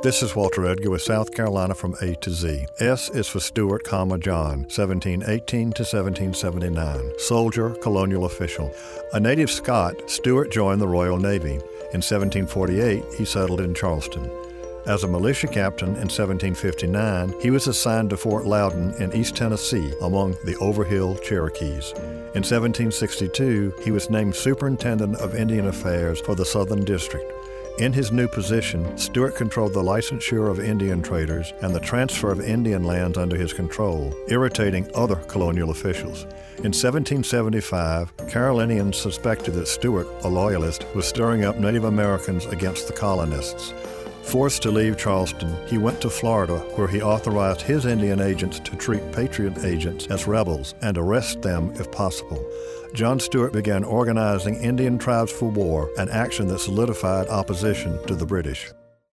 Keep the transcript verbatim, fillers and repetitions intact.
This is Walter Edgar with South Carolina from A to Z. S is for Stewart, comma, John, seventeen eighteen to seventeen seventy-nine. Soldier, colonial official. A native Scot, Stewart joined the Royal Navy. In seventeen forty-eight, he settled in Charleston. As a militia captain in seventeen fifty-nine, he was assigned to Fort Loudon in East Tennessee among the Overhill Cherokees. In seventeen sixty-two, he was named Superintendent of Indian Affairs for the Southern District. In his new position, Stewart controlled the licensure of Indian traders and the transfer of Indian lands under his control, irritating other colonial officials. In seventeen seventy-five, Carolinians suspected that Stewart, a loyalist, was stirring up Native Americans against the colonists. Forced to leave Charleston, he went to Florida, where he authorized his Indian agents to treat Patriot agents as rebels and arrest them if possible. John Stewart began organizing Indian tribes for war, an action that solidified opposition to the British.